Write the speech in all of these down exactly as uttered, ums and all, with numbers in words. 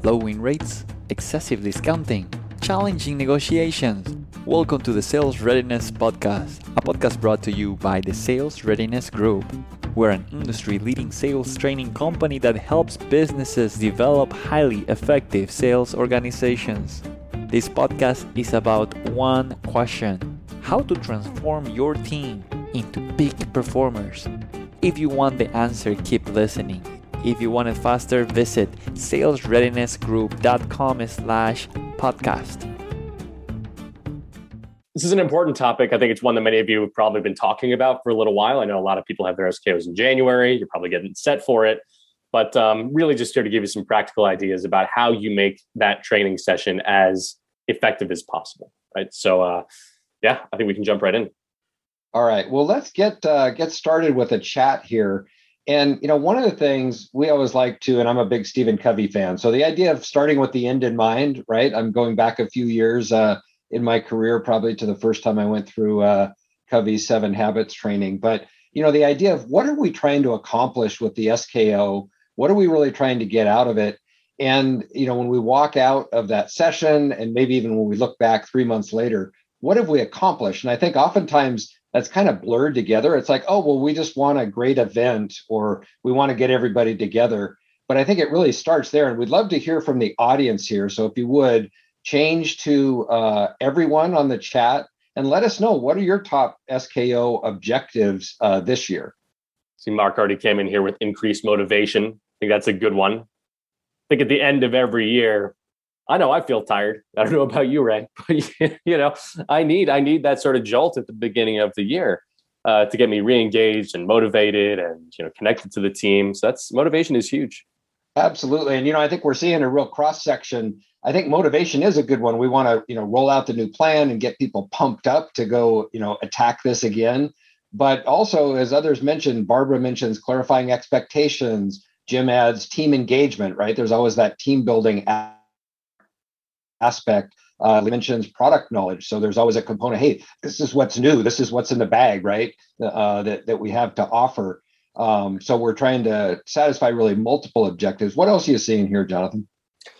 low win rates, excessive discounting, challenging negotiations. Welcome to the Sales Readiness Podcast, a podcast brought to you by the Sales Readiness Group. We're an industry-leading sales training company that helps businesses develop highly effective sales organizations. This podcast is about one question: how to transform your team into peak performers. If you want the answer, keep listening. If you want it faster, visit salesreadinessgroup.com slash podcast. This is an important topic. I think it's one that many of you have probably been talking about for a little while. I know a lot of people have their S K Os in January. You're probably getting set for it. But um, really just here to give you some practical ideas about how you make that training session as effective as possible, right? So uh, yeah, I think we can jump right in. All right. Well, let's get uh, get started with a chat here. And, you know, one of the things we always like to, and I'm a big Stephen Covey fan. So the idea of starting with the end in mind, right? I'm going back a few years uh, in my career, probably to the first time I went through uh, Covey's Seven Habits training. But, you know, the idea of what are we trying to accomplish with the S K O? What are we really trying to get out of it? And, you know, when we walk out of that session, and maybe even when we look back three months later, what have we accomplished? And I think oftentimes that's kind of blurred together. It's like, oh, well, we just want a great event, or we want to get everybody together. But I think it really starts there. And we'd love to hear from the audience here. So if you would change to uh, everyone on the chat and let us know, what are your top S K O objectives uh, this year? See, Mark already came in here with increased motivation. I think that's a good one. I think at the end of every year, I know I feel tired. I don't know about you, Ray, but you know, I need I need that sort of jolt at the beginning of the year uh, to get me re-engaged and motivated and, you know, connected to the team. So that's motivation is huge. Absolutely. And, you know, I think we're seeing a real cross section. I think motivation is a good one. We want to, you know, roll out the new plan and get people pumped up to go, you know, attack this again. But also, as others mentioned, Barbara mentions clarifying expectations. Jim adds team engagement, right? There's always that team building aspect. aspect. Uh, mentions product knowledge. So there's always a component. Hey, this is what's new. This is what's in the bag, right? Uh, that, that we have to offer. Um, so we're trying to satisfy really multiple objectives. What else are you seeing here, Jonathan?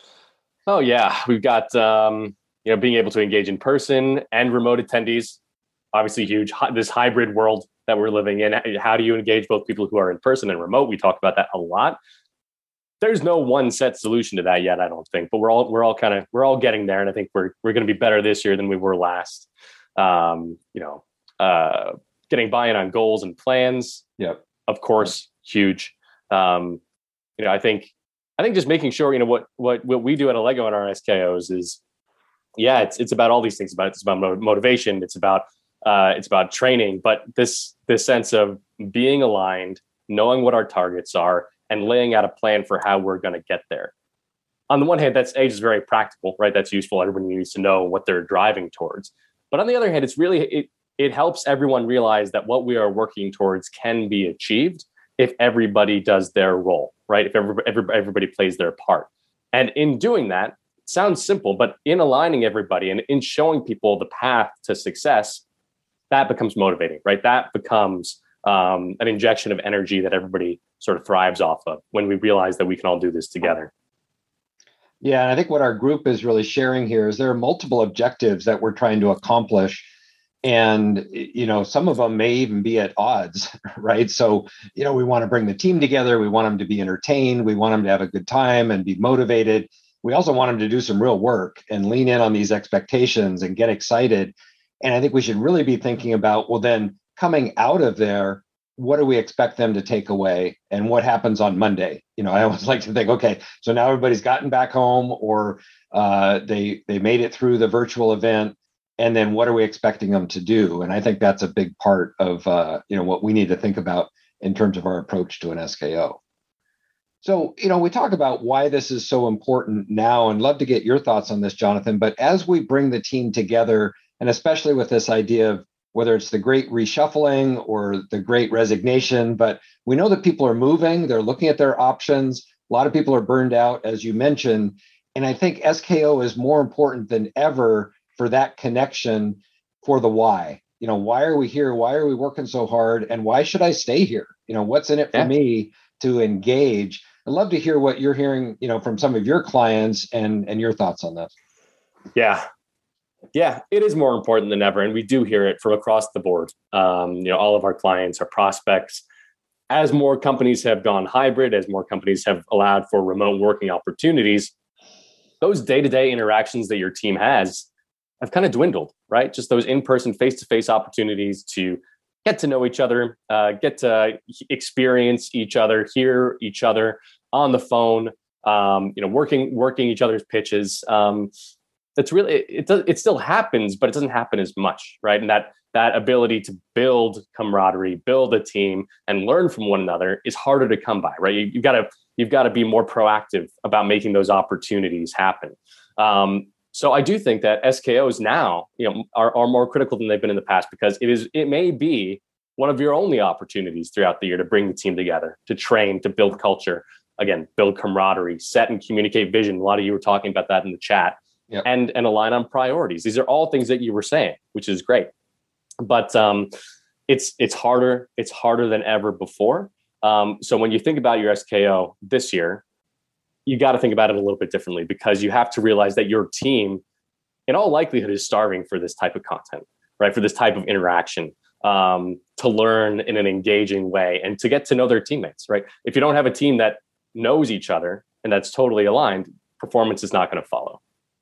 Oh, yeah. We've got, um, you know, being able to engage in person and remote attendees. Obviously huge. This hybrid world that we're living in. How do you engage both people who are in person and remote? We talk about that a lot. There's no one set solution to that yet, I don't think, but we're all we're all kind of we're all getting there, and I think we're we're going to be better this year than we were last. Um, you know, uh, getting buy-in on goals and plans, yeah, of course, huge. Um, you know, I think I think just making sure, you know, what what what we do at Allego in our S K Os is, yeah, it's it's about all these things. About it's about motivation, it's about uh, it's about training, but this this sense of being aligned, knowing what our targets are, and laying out a plan for how we're going to get there. On the one hand, that's age is very practical, right? That's useful. Everyone needs to know what they're driving towards. But on the other hand, it's really, it, it helps everyone realize that what we are working towards can be achieved if everybody does their role, right? If every, every, everybody plays their part. And in doing that, it sounds simple, but in aligning everybody and in showing people the path to success, that becomes motivating, right? That becomes Um, an injection of energy that everybody sort of thrives off of when we realize that we can all do this together. Yeah, and I think what our group is really sharing here is there are multiple objectives that we're trying to accomplish. And, you know, some of them may even be at odds, right? So, you know, we want to bring the team together. We want them to be entertained. We want them to have a good time and be motivated. We also want them to do some real work and lean in on these expectations and get excited. And I think we should really be thinking about, well, then, coming out of there, what do we expect them to take away, and what happens on Monday? You know, I always like to think, okay, so now everybody's gotten back home, or uh, they they made it through the virtual event, and then what are we expecting them to do? And I think that's a big part of uh, you know what we need to think about in terms of our approach to an S K O. So, you know, we talk about why this is so important now, and love to get your thoughts on this, Jonathan. But as we bring the team together, and especially with this idea of whether it's the great reshuffling or the great resignation, but we know that people are moving, they're looking at their options. A lot of people are burned out, as you mentioned. And I think S K O is more important than ever for that connection for the why. You know, why are we here? Why are we working so hard? And why should I stay here? You know, what's in it for yeah. me to engage? I'd love to hear what you're hearing, you know, from some of your clients and and your thoughts on that. Yeah. Yeah, it is more important than ever. And we do hear it from across the board. Um, you know, all of our clients, our prospects, as more companies have gone hybrid, as more companies have allowed for remote working opportunities, those day-to-day interactions that your team has have kind of dwindled, right? Just those in-person, face-to-face opportunities to get to know each other, uh, get to experience each other, hear each other on the phone, um, you know, working working each other's pitches. Um, that's really it. It, does, it still happens, but it doesn't happen as much, right? And that that ability to build camaraderie, build a team, and learn from one another is harder to come by, right? You, you've got to you've got to be more proactive about making those opportunities happen. Um, so I do think that S K Os now, you know, are, are more critical than they've been in the past, because it is it may be one of your only opportunities throughout the year to bring the team together, to train, to build culture, again, build camaraderie, set and communicate vision. A lot of you were talking about that in the chat. Yep. and and align on priorities. These are all things that you were saying, which is great. But um, it's it's harder. It's harder than ever before. Um, so when you think about your S K O this year, you got to think about it a little bit differently, because you have to realize that your team, in all likelihood, is starving for this type of content, right? For this type of interaction, um, to learn in an engaging way and to get to know their teammates, right? If you don't have a team that knows each other and that's totally aligned, performance is not going to follow.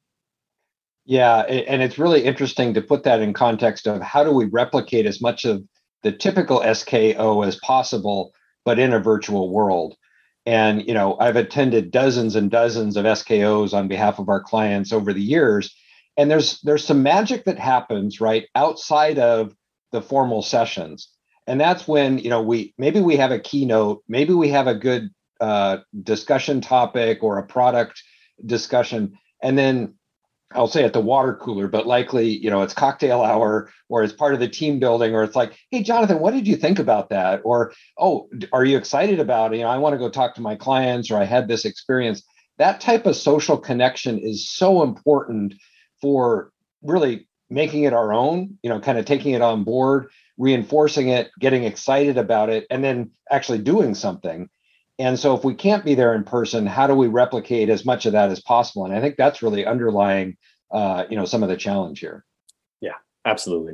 Yeah, and it's really interesting to put that in context of how do we replicate as much of the typical S K O as possible, but in a virtual world. And, you know, I've attended dozens and dozens of S K Os on behalf of our clients over the years. And there's there's some magic that happens right outside of the formal sessions. And that's when, you know, we maybe we have a keynote, maybe we have a good uh, discussion topic or a product discussion. And then I'll say at the water cooler, but likely, you know, it's cocktail hour or it's part of the team building, or it's like, hey, Jonathan, what did you think about that? Or, oh, are you excited about it? You know, I want to go talk to my clients, or I had this experience. That type of social connection is so important for really making it our own, you know, kind of taking it on board, reinforcing it, getting excited about it, and then actually doing something. And so if we can't be there in person, how do we replicate as much of that as possible? And I think that's really underlying, uh, you know, some of the challenge here. Yeah, absolutely.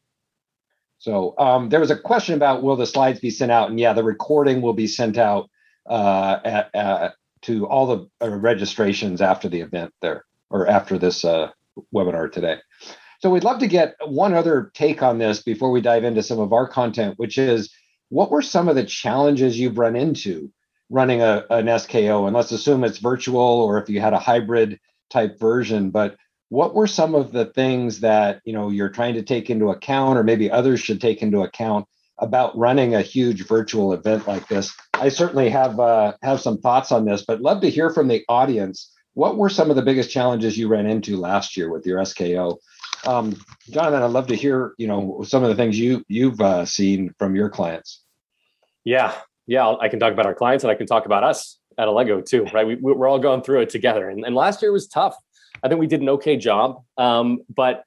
So um, there was a question about, will the slides be sent out? And yeah, the recording will be sent out uh, at, uh, to all the uh, registrations after the event there, or after this uh, webinar today. So we'd love to get one other take on this before we dive into some of our content, which is, what were some of the challenges you've run into running a, an S K O? And let's assume it's virtual, or if you had a hybrid type version, but what were some of the things that, you know, you're trying to take into account, or maybe others should take into account about running a huge virtual event like this? I certainly have uh, have some thoughts on this, but love to hear from the audience. What were some of the biggest challenges you ran into last year with your S K O? Um, Jonathan, I'd love to hear, you know, some of the things you you've uh, seen from your clients. Yeah. Yeah, I can talk about our clients, and I can talk about us at Allego too, right? We, we're all going through it together. And, and last year was tough. I think we did an okay job, um, but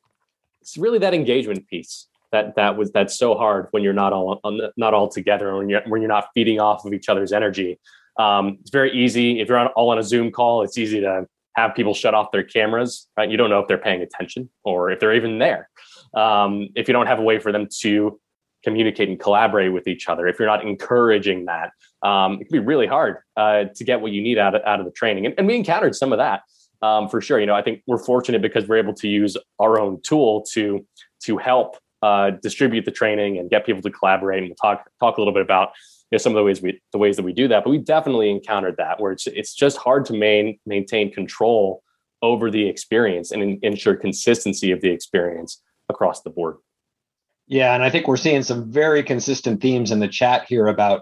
it's really that engagement piece that that was that's so hard when you're not all on the, not all together, when you're when you're not feeding off of each other's energy. Um, it's very easy if you're on, all on a Zoom call. It's easy to have people shut off their cameras, right? You don't know if they're paying attention or if they're even there. Um, if you don't have a way for them to communicate and collaborate with each other, if you're not encouraging that, um, it can be really hard uh, to get what you need out of, out of the training. And, and we encountered some of that um, for sure. You know, I think we're fortunate because we're able to use our own tool to to help uh, distribute the training and get people to collaborate. And we'll talk talk a little bit about, you know, some of the ways we the ways that we do that. But we definitely encountered that, where it's it's just hard to main, maintain control over the experience and in, ensure consistency of the experience across the board. Yeah, and I think we're seeing some very consistent themes in the chat here about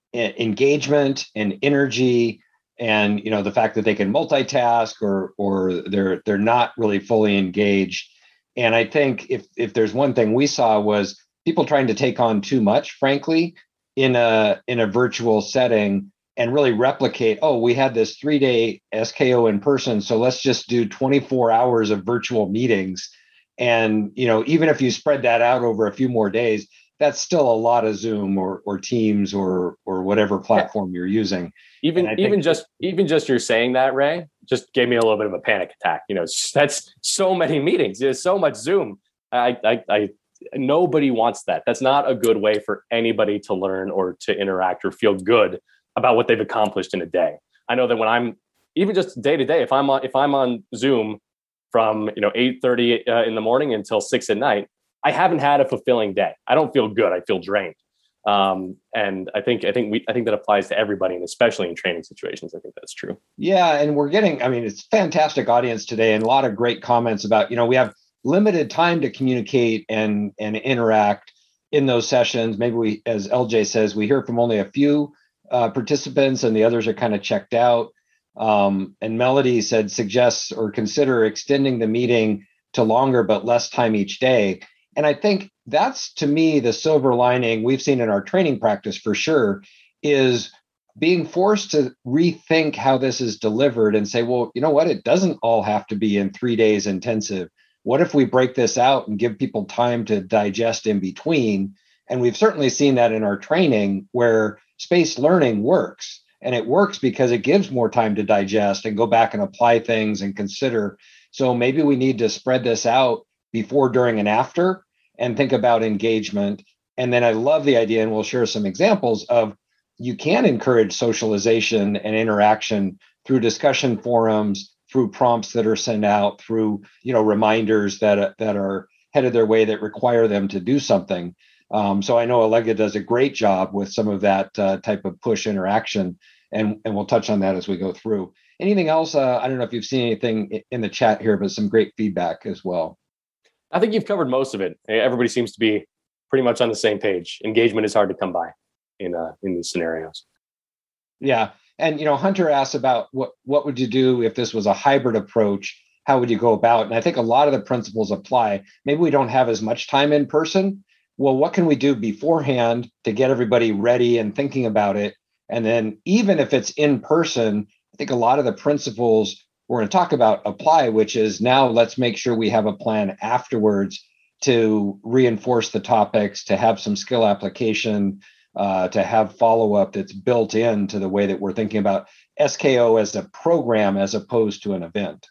engagement and energy, and, you know, the fact that they can multitask, or or they're they're not really fully engaged. And I think if if there's one thing we saw, was people trying to take on too much, frankly, in a in a virtual setting, and really replicate, oh, we had this three-day S K O in person, so let's just do twenty-four hours of virtual meetings. And, you know, even if you spread that out over a few more days, that's still a lot of Zoom or or Teams or or whatever platform you're using. Even even just that, even just you're saying that, Ray, just gave me a little bit of a panic attack. You know, that's so many meetings. There's so much Zoom. I, I, I nobody wants that. That's not a good way for anybody to learn or to interact or feel good about what they've accomplished in a day. I know that when I'm even just day to day, if I'm on if I'm on Zoom from you know eight thirty uh, in the morning until six at night, I haven't had a fulfilling day. I don't feel good. I feel drained. Um, and I think I think we I think that applies to everybody, and especially in training situations. I think that's true. Yeah, and we're getting. I mean, it's a fantastic audience today, and a lot of great comments about you know we have limited time to communicate and and interact in those sessions. Maybe we, as L J says, we hear from only a few uh, participants, and the others are kind of checked out. Um, and Melody said suggests or consider extending the meeting to longer but less time each day. And I think that's, to me, the silver lining we've seen in our training practice for sure, is being forced to rethink how this is delivered and say, well, you know what, it doesn't all have to be in three days intensive. What if we break this out and give people time to digest in between? And we've certainly seen that in our training where spaced learning works. And it works because it gives more time to digest and go back and apply things and consider. So maybe we need to spread this out before, during, and after, and think about engagement. And then I love the idea, and we'll share some examples of you can encourage socialization and interaction through discussion forums, through prompts that are sent out, through you know reminders that that are headed their way that require them to do something. Um, so I know Allega does a great job with some of that uh, type of push interaction, and and we'll touch on that as we go through. Anything else? Uh, I don't know if you've seen anything in the chat here, but some great feedback as well. I think you've covered most of it. Everybody seems to be pretty much on the same page. Engagement is hard to come by in uh, in these scenarios. Yeah, and you know, Hunter asked about what what would you do if this was a hybrid approach? How would you go about? And I think a lot of the principles apply. Maybe we don't have as much time in person. Well, what can we do beforehand to get everybody ready and thinking about it? And then even if it's in person, I think a lot of the principles we're going to talk about apply, which is now let's make sure we have a plan afterwards to reinforce the topics, to have some skill application, uh, to have follow-up that's built into the way that we're thinking about S K O as a program as opposed to an event.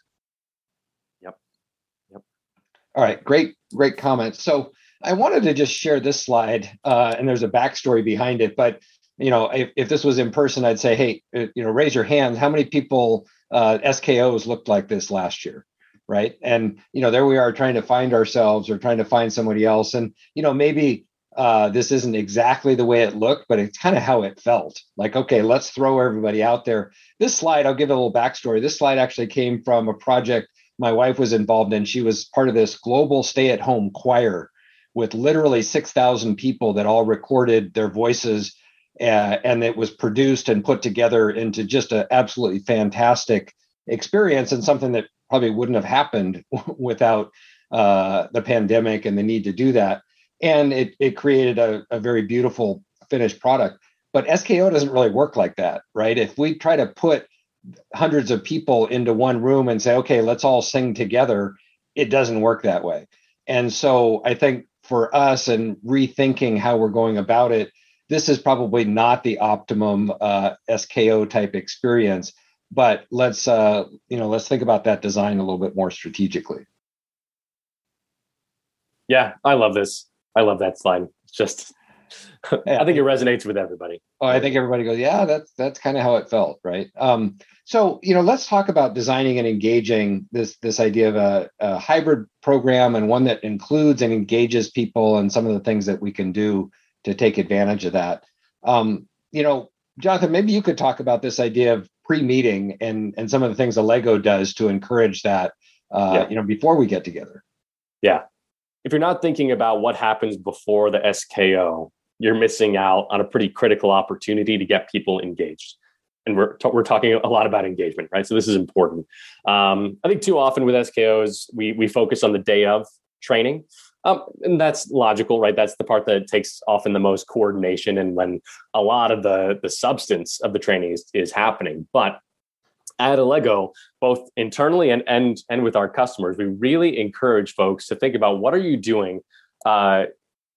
Yep. Yep. All right. Great, great comments. So I wanted to just share this slide, uh, and there's a backstory behind it. But you know, if, if this was in person, I'd say, hey, you know, raise your hand. How many people uh, S K Os looked like this last year, right? And you know, there we are trying to find ourselves or trying to find somebody else. And you know, maybe uh, this isn't exactly the way it looked, but it's kind of how it felt. Like, okay, let's throw everybody out there. This slide, I'll give a little backstory. This slide actually came from a project my wife was involved in. She was part of this global stay-at-home choir with literally six thousand people that all recorded their voices, uh, and it was produced and put together into just an absolutely fantastic experience, and something that probably wouldn't have happened without uh, the pandemic and the need to do that. And it, it created a, a very beautiful finished product. But S K O doesn't really work like that, right? If we try to put hundreds of people into one room and say, okay, let's all sing together, it doesn't work that way. And so I think for us and rethinking how we're going about it, this is probably not the optimum uh, S K O type experience, but let's uh, you know let's think about that design a little bit more strategically. Yeah, I love this. I love that slide. It's just, yeah. I think it resonates with everybody. Oh, I think everybody goes, yeah, that's that's kind of how it felt, right? Um, so, you know, let's talk about designing and engaging this this idea of a, a hybrid program, and one that includes and engages people, and some of the things that we can do to take advantage of that. Um, you know, Jonathan, maybe you could talk about this idea of pre-meeting and and some of the things Allega does to encourage that, uh, yeah. you know, before we get together. Yeah. If you're not thinking about what happens before the S K O, you're missing out on a pretty critical opportunity to get people engaged. And we're t- we're talking a lot about engagement, right? So this is important. Um, I think too often with S K Os, we we focus on the day of training. Um, and that's logical, right? That's the part that takes often the most coordination, and when a lot of the, the substance of the training is, is happening. But at Allega, both internally and, and, and with our customers, we really encourage folks to think about what are you doing uh,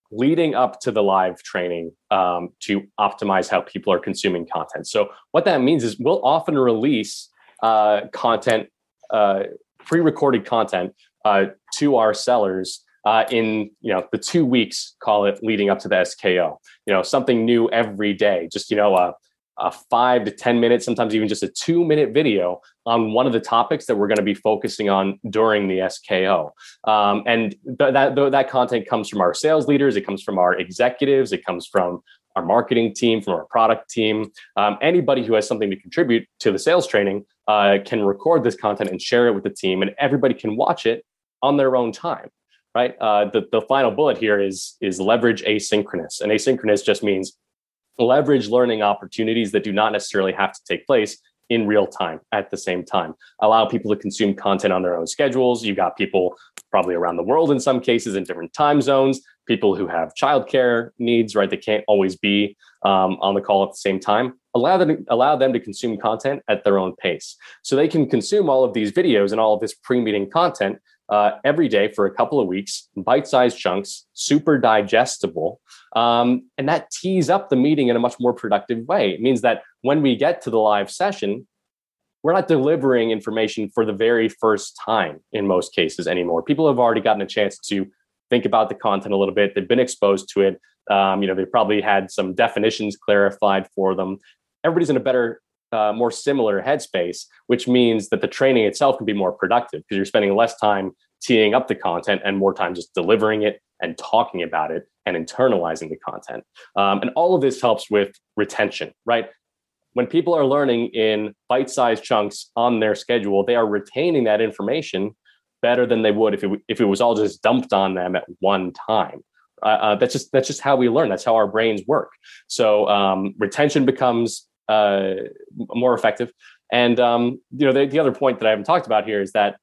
leading up to the live training um, to optimize how people are consuming content. So what that means is we'll often release uh, content, uh, pre-recorded content uh, to our sellers uh, in you know the two weeks, call it, leading up to the S K O. You know, something new every day. Just you know a, a five to ten minutes, sometimes even just a two minute video on one of the topics that we're going to be focusing on during the S K O. Um, and th- that th- that content comes from our sales leaders, it comes from our executives, it comes from our marketing team, from our product team. Um, anybody who has something to contribute to the sales training uh, can record this content and share it with the team, and everybody can watch it on their own time, right? Uh, the, the final bullet here is, is leverage asynchronous. And asynchronous just means leverage learning opportunities that do not necessarily have to take place in real time at the same time. Allow people to consume content on their own schedules. You got people probably around the world in some cases in different time zones, people who have childcare needs, right? They can't always be um, on the call at the same time. Allow them, allow them to consume content at their own pace. So they can consume all of these videos and all of this pre-meeting content uh, every day for a couple of weeks, bite-sized chunks, super digestible. Um, and that tees up the meeting in a much more productive way. It means that when we get to the live session, we're not delivering information for the very first time in most cases anymore. People have already gotten a chance to think about the content a little bit. They've been exposed to it. Um, you know, they've probably had some definitions clarified for them. Everybody's in a better, uh, more similar headspace, which means that the training itself can be more productive because you're spending less time teeing up the content and more time just delivering it and talking about it and internalizing the content. Um, and all of this helps with retention, right? When people are learning in bite-sized chunks on their schedule, they are retaining that information better than they would if it, if it was all just dumped on them at one time. Uh, uh, that's just that's just how we learn. That's how our brains work. So um, retention becomes uh, more effective. And um, you know, the, the other point that I haven't talked about here is that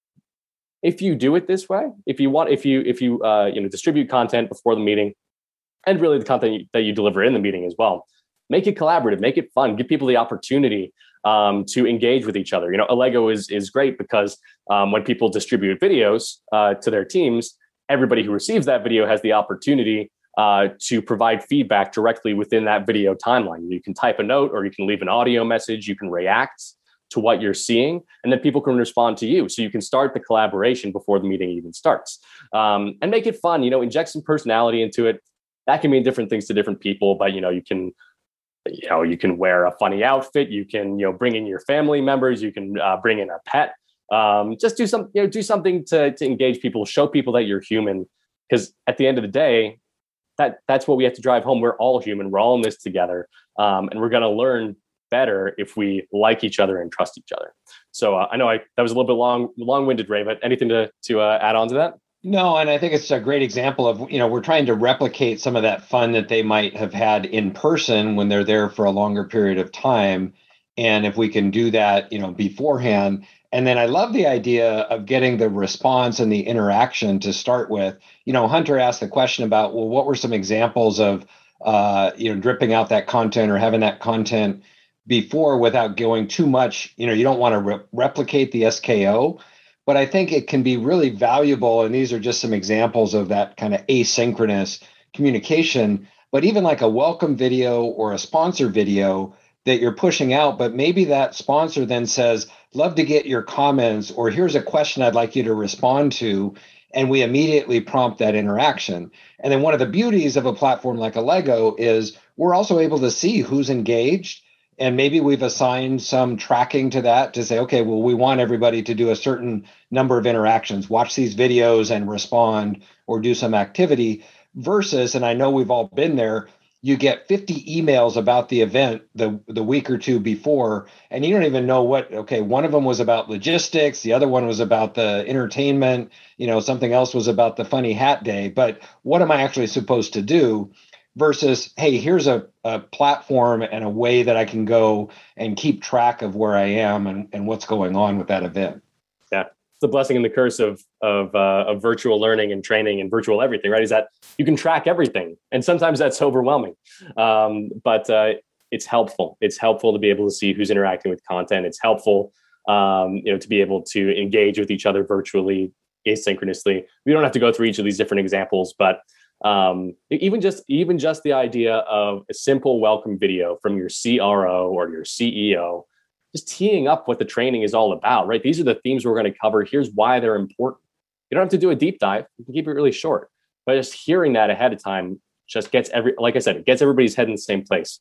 if you do it this way, if you want, if you if you uh, you know distribute content before the meeting, and really the content that you deliver in the meeting as well, make it collaborative, make it fun, give people the opportunity um, to engage with each other. You know, Allego is is great because um, when people distribute videos uh, to their teams, everybody who receives that video has the opportunity uh, to provide feedback directly within that video timeline. You can type a note or you can leave an audio message, you can react to what you're seeing, and then people can respond to you. So you can start the collaboration before the meeting even starts, um, and make it fun. You know, inject some personality into it. That can mean different things to different people, but you know, you can, you know, you can wear a funny outfit. You can, you know, bring in your family members. You can uh, bring in a pet. Um, just do some, you know, do something to to engage people, show people that you're human. Because at the end of the day, that that's what we have to drive home. We're all human. We're all in this together, um, and we're going to learn better if we like each other and trust each other. So uh, I know I that was a little bit long, long-winded, Ray, but anything to to uh, add on to that? No, and I think it's a great example of, you know, we're trying to replicate some of that fun that they might have had in person when they're there for a longer period of time. And if we can do that, you know, beforehand. And then I love the idea of getting the response and the interaction to start with. You know, Hunter asked the question about, well, what were some examples of, uh, you know, dripping out that content or having that content before without going too much? You know, you don't want to re- replicate the S K O. But I think it can be really valuable, and these are just some examples of that kind of asynchronous communication, but even like a welcome video or a sponsor video that you're pushing out, but maybe that sponsor then says, love to get your comments, or here's a question I'd like you to respond to, and we immediately prompt that interaction. And then one of the beauties of a platform like Allego is we're also able to see who's engaged. And maybe we've assigned some tracking to that to say, okay, well, we want everybody to do a certain number of interactions, watch these videos and respond or do some activity versus, and I know we've all been there, you get fifty emails about the event the, the week or two before, and you don't even know what, okay, one of them was about logistics, the other one was about the entertainment, you know, something else was about the funny hat day, but what am I actually supposed to do? Versus, hey, here's a, a platform and a way that I can go and keep track of where I am and, and what's going on with that event. Yeah, it's the blessing and the curse of of, uh, of virtual learning and training and virtual everything, right? Is that you can track everything, and sometimes that's overwhelming, um, but uh, it's helpful. It's helpful to be able to see who's interacting with content. It's helpful, um, you know, to be able to engage with each other virtually, asynchronously. We don't have to go through each of these different examples, but Um, even just even just the idea of a simple welcome video from your C R O or your C E O, just teeing up what the training is all about, right? These are the themes we're going to cover. Here's why they're important. You don't have to do a deep dive. You can keep it really short. But just hearing that ahead of time just gets every, like I said, it gets everybody's head in the same place,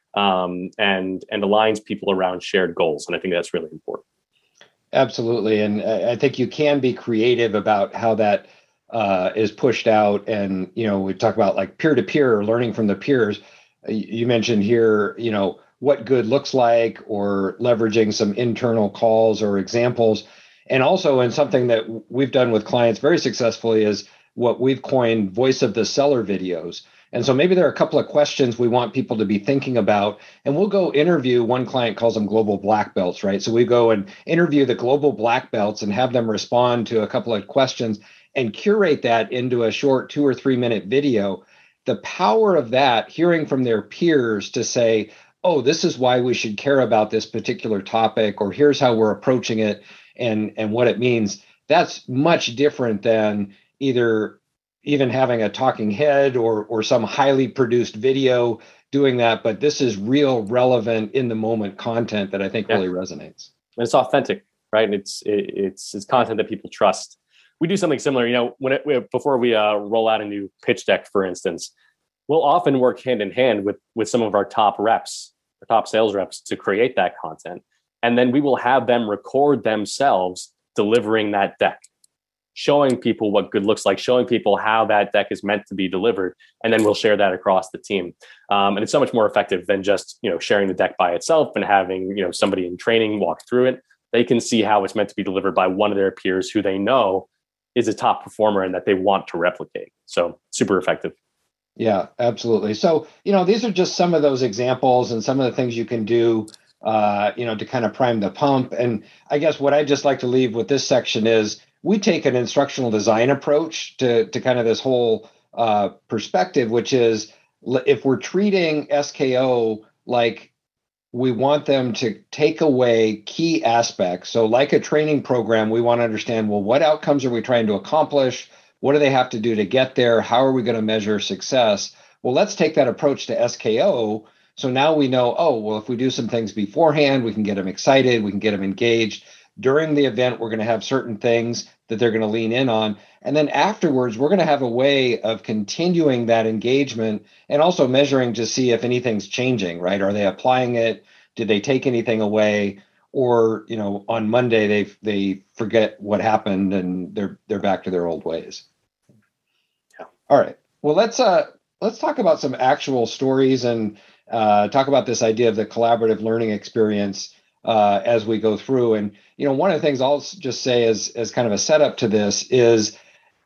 um, and and aligns people around shared goals. And I think that's really important. Absolutely, and I think you can be creative about how that uh, is pushed out. And you know, we talk about like peer-to-peer or learning from the peers. You mentioned here, you know, what good looks like, or leveraging some internal calls or examples. And also, in something that we've done with clients very successfully is what we've coined voice of the seller videos. And so maybe there are a couple of questions we want people to be thinking about, and we'll go interview, one client calls them global black belts, right? So we go and interview the global black belts and have them respond to a couple of questions and curate that into a short two or three minute video. The power of that, hearing from their peers to say, oh, this is why we should care about this particular topic, or here's how we're approaching it and, and what it means. That's much different than either even having a talking head or or some highly produced video doing that. But this is real, relevant, in the moment content that I think yeah. really resonates. And it's authentic, right? And it's it, it's it's content that people trust. We do something similar, you know, when it, before we uh, roll out a new pitch deck, for instance, we'll often work hand in hand with with some of our top reps, our top sales reps, to create that content, and then we will have them record themselves delivering that deck, showing people what good looks like, showing people how that deck is meant to be delivered, and then we'll share that across the team. Um, and it's so much more effective than just, you know, sharing the deck by itself and having, you know, somebody in training walk through it. They can see how it's meant to be delivered by one of their peers who they know is a top performer and that they want to replicate. So super effective. Yeah, absolutely. So, you know, these are just some of those examples and some of the things you can do, uh, you know, to kind of prime the pump. And I guess what I just like to leave with this section is, we take an instructional design approach to, to kind of this whole uh, perspective, which is, if we're treating S K O like we want them to take away key aspects. So like a training program, we want to understand, well, what outcomes are we trying to accomplish? What do they have to do to get there? How are we going to measure success? Well, let's take that approach to S K O. So now we know, oh, well, if we do some things beforehand, we can get them excited, we can get them engaged. During the event, we're going to have certain things that they're going to lean in on. And then afterwards, we're going to have a way of continuing that engagement and also measuring to see if anything's changing, right? Are they applying it? Did they take anything away? Or, you know, on Monday, they they forget what happened and they're they're back to their old ways. Yeah. All right. Well, let's uh let's talk about some actual stories and uh, talk about this idea of the collaborative learning experience Uh, as we go through. And, you know, one of the things I'll just say as, as kind of a setup to this is,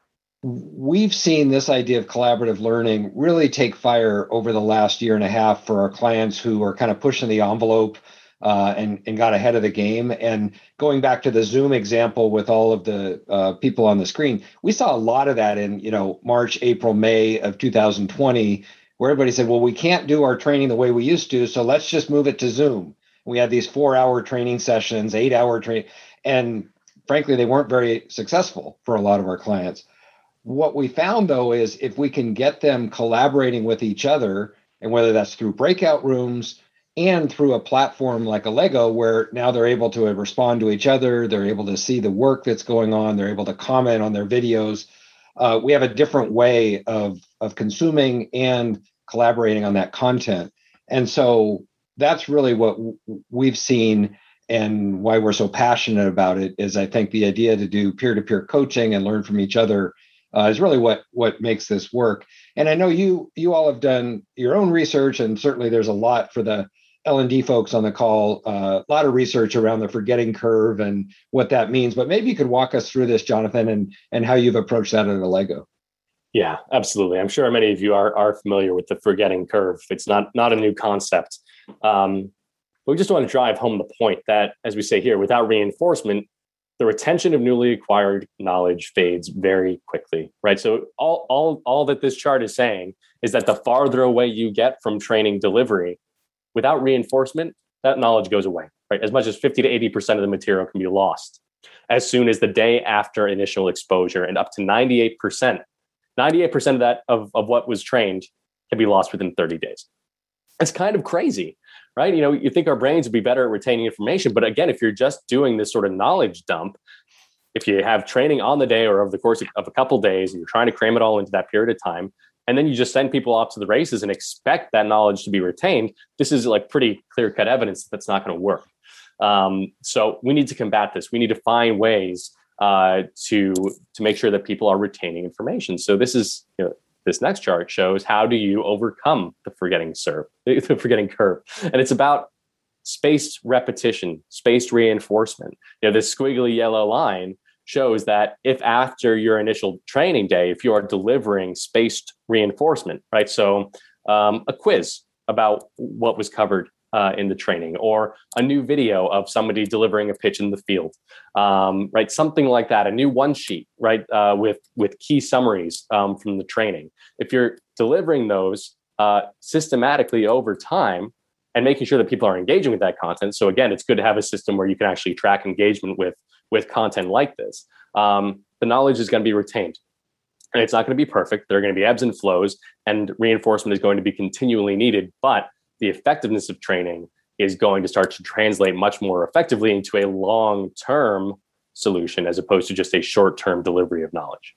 we've seen this idea of collaborative learning really take fire over the last year and a half for our clients who are kind of pushing the envelope uh, and, and got ahead of the game. And going back to the Zoom example with all of the uh, people on the screen, we saw a lot of that in, you know, March, April, May of two thousand twenty, where everybody said, well, we can't do our training the way we used to, so let's just move it to Zoom. We had these four-hour training sessions, eight-hour training, and frankly, they weren't very successful for a lot of our clients. What we found, though, is if we can get them collaborating with each other, and whether that's through breakout rooms and through a platform like a Lego, where now they're able to respond to each other, they're able to see the work that's going on, they're able to comment on their videos. Uh, we have a different way of, of consuming and collaborating on that content. And so that's really what we've seen, and why we're so passionate about it is, I think the idea to do peer-to-peer coaching and learn from each other uh, is really what what makes this work. And I know you you all have done your own research, and certainly there's a lot for the L and D folks on the call, uh, a lot of research around the forgetting curve and what that means. But maybe you could walk us through this, Jonathan, and and how you've approached that at Allego. Yeah, absolutely. I'm sure many of you are are familiar with the forgetting curve. It's not not a new concept. Um, but we just want to drive home the point that, as we say here, without reinforcement, the retention of newly acquired knowledge fades very quickly, right? So all, all, all that this chart is saying is that the farther away you get from training delivery, without reinforcement, that knowledge goes away, right? As much as fifty to eighty percent of the material can be lost as soon as the day after initial exposure, and up to ninety-eight percent ninety-eight percent of that of, of what was trained can be lost within thirty days. It's kind of crazy, right? You know, you think our brains would be better at retaining information, but again, if you're just doing this sort of knowledge dump, if you have training on the day or over the course of a couple of days, and you're trying to cram it all into that period of time, and then you just send people off to the races and expect that knowledge to be retained, this is like pretty clear-cut evidence that that's not going to work. Um, so we need to combat this. We need to find ways uh, to to make sure that people are retaining information. So this is, you know, this next chart shows how do you overcome the forgetting serve, the forgetting curve, and it's about spaced repetition, spaced reinforcement. You know, this squiggly yellow line shows that if after your initial training day, if you are delivering spaced reinforcement, right? So um, a quiz about what was covered uh, in the training, or a new video of somebody delivering a pitch in the field, um, right? Something like that, a new one sheet, right? Uh, with, with key summaries um, from the training. If you're delivering those uh, systematically over time and making sure that people are engaging with that content. So again, it's good to have a system where you can actually track engagement with with content like this. Um, the knowledge is going to be retained. And it's not going to be perfect. There are going to be ebbs and flows, and reinforcement is going to be continually needed. But the effectiveness of training is going to start to translate much more effectively into a long-term solution as opposed to just a short-term delivery of knowledge.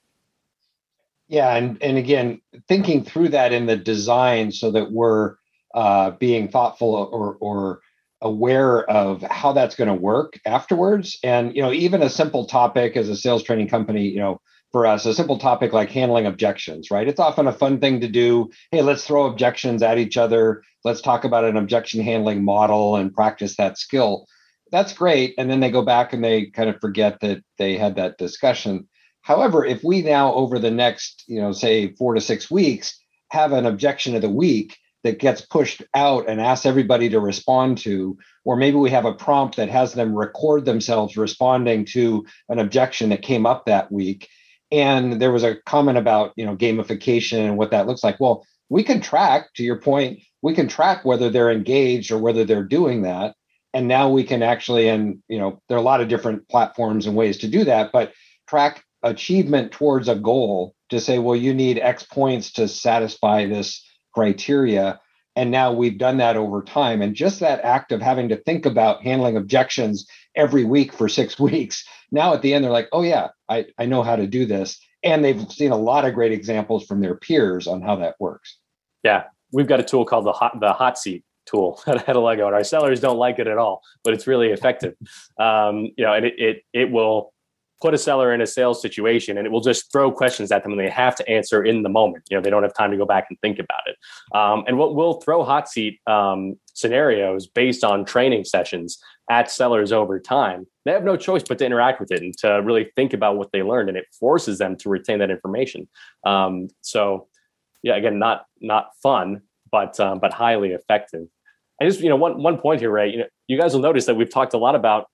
Yeah. And, and again, thinking through that in the design so that we're uh, being thoughtful or, or aware of how that's going to work afterwards. And, you know, even a simple topic as a sales training company, you know, for us, a simple topic like handling objections, right? It's often a fun thing to do. Hey, let's throw objections at each other. Let's talk about an objection handling model and practice that skill. That's great. And then they go back and they kind of forget that they had that discussion. However, if we now over the next, you know, say four to six weeks, have an objection of the week that gets pushed out and asks everybody to respond to, or maybe we have a prompt that has them record themselves responding to an objection that came up that week. And there was a comment about, you know, gamification and what that looks like. Well, we can track, to your point, we can track whether they're engaged or whether they're doing that. And now we can actually, and, you know, there are a lot of different platforms and ways to do that, but track achievement towards a goal to say, well, you need X points to satisfy this criteria. And now we've done that over time. And just that act of having to think about handling objections every week for six weeks, now at the end, they're like, oh yeah, I, I know how to do this. And they've seen a lot of great examples from their peers on how that works. Yeah, we've got a tool called the hot, the hot seat tool at Lego, and our sellers don't like it at all, but it's really effective. Um, you know, and it, it, it will put a seller in a sales situation, and it will just throw questions at them and they have to answer in the moment. You know, they don't have time to go back and think about it. Um, and what we'll throw hot seat um, scenarios based on training sessions at sellers over time. They have no choice but to interact with it and to really think about what they learned, and it forces them to retain that information. Um, so yeah, again, not, not fun, but, um, but highly effective. I just, you know, one, one point here, Ray, you know, you guys will notice that we've talked a lot about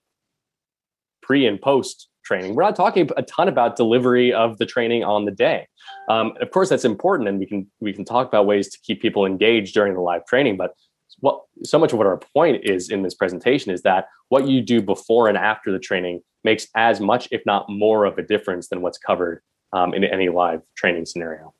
pre and post training. We're not talking a ton about delivery of the training on the day. Um, of course, that's important, and we can we can talk about ways to keep people engaged during the live training. But what so much of what our point is in this presentation is that what you do before and after the training makes as much, if not more, of a difference than what's covered um, in any live training scenario.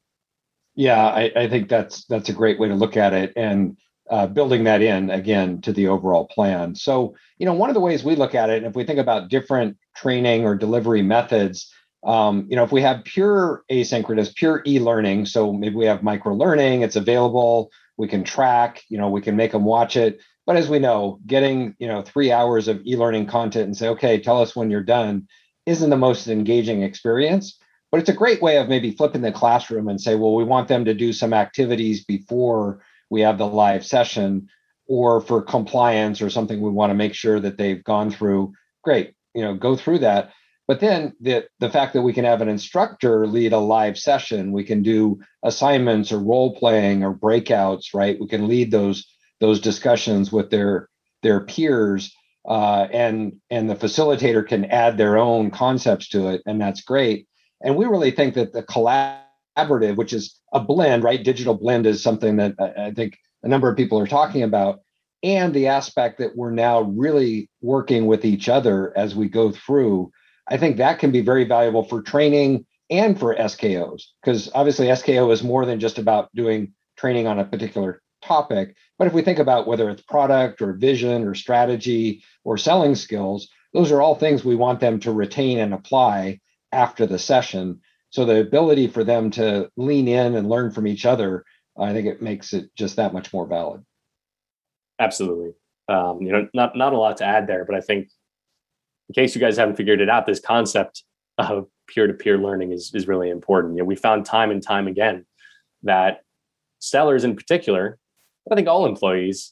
Yeah, I, I think that's that's a great way to look at it, and uh, building that in again to the overall plan. So, you know, one of the ways we look at it, and if we think about different training or delivery methods, um, you know, if we have pure asynchronous, pure e-learning, so maybe we have micro learning, it's available, we can track, you know, we can make them watch it. But as we know, getting, you know, three hours of e-learning content and say, okay, tell us when you're done, isn't the most engaging experience. But it's a great way of maybe flipping the classroom and say, well, we want them to do some activities before we have the live session, or for compliance or something we want to make sure that they've gone through. Great, you know, go through that. But then the, the fact that we can have an instructor lead a live session, we can do assignments or role playing or breakouts, right? We can lead those, those discussions with their, their peers, uh, and, and the facilitator can add their own concepts to it. And that's great. And we really think that the collaborative, which is a blend, right? Digital blend is something that I think a number of people are talking about. And the aspect that we're now really working with each other as we go through, I think that can be very valuable for training, and for S K Os, because obviously S K O is more than just about doing training on a particular topic. But if we think about whether it's product or vision or strategy or selling skills, those are all things we want them to retain and apply after the session. So the ability for them to lean in and learn from each other, I think it makes it just that much more valid. Absolutely. Um, you know, not not a lot to add there, but I think in case you guys haven't figured it out, this concept of peer-to-peer learning is is really important. You know, we found time and time again that sellers in particular, I think all employees,